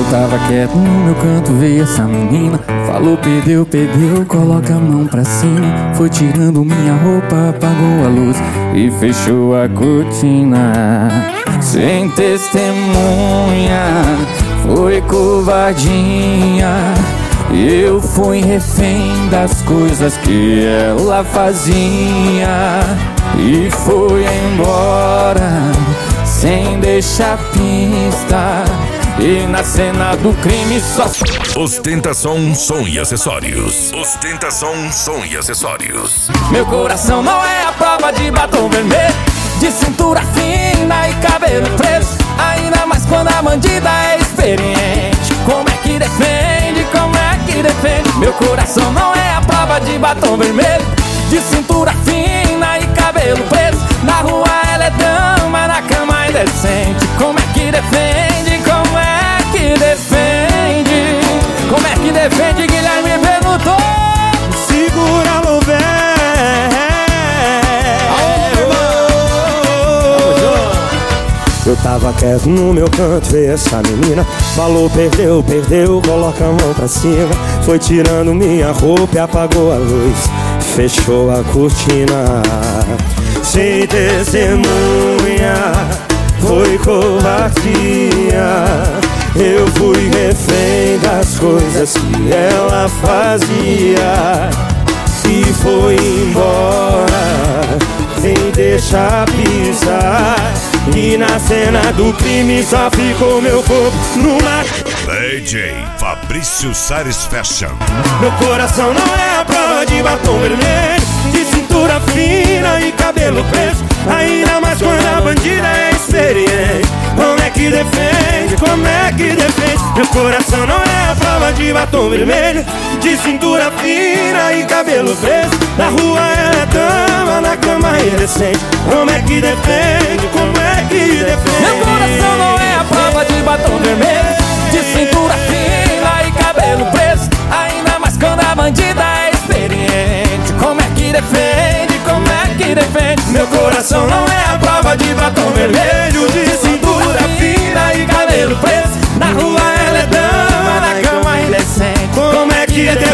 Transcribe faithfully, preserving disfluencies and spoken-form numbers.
tava quieto no meu canto, veio essa menina. Falou, perdeu, perdeu, coloca a mão pra cima. Foi tirando minha roupa, apagou a luz e fechou a cortina. Sem testemunha, foi covardia. Eu fui refém das coisas que ela fazia e foi embora sem deixar pista. E na cena do crime só Ostentação, som e acessórios. Ostentação, som e acessórios. Meu coração não é a prova de batom vermelho, de cintura fina e cabelo preso. Ainda mais quando a bandida é experiente. Como é que defende, como é que defende? Meu coração não é a prova de batom vermelho, de cintura fina e cabelo preso. Na rua ela é dama, na cama é indecente. Como é que defende, como é que defende? Como é que defende, Guilherme perguntou? Segura, Louvé. Eu tava quieto no meu canto, veio essa menina. Falou, perdeu, perdeu, coloca a mão pra cima. Foi tirando minha roupa e apagou a luz, fechou a cortina. Sem testemunha, foi covardia. Eu fui refém das coisas que ela fazia e foi embora sem deixar pisar. E na cena do crime só ficou meu corpo numa D J Fabrício Sares Fashion. Meu coração não é a prova de batom vermelho, de cintura fina e cabelo preso. Ainda mais quando a bandida é experiente. Como é que defende, como é que defende? Meu coração não é a prova de batom vermelho, de cintura fina e cabelo preso. Na rua ela é dama, na cama é indecente. Como é que defende, como é que defende? Meu coração não é a prova de batom vermelho, de cintura fina e cabelo preso. Ainda mais quando a bandida é experiente. Como é que defende, como é que defende? Meu coração não é a prova de batom vermelho, de cintura fina e cabelo preso. Na rua ela é dama, na cama é indecente. Como é que defende?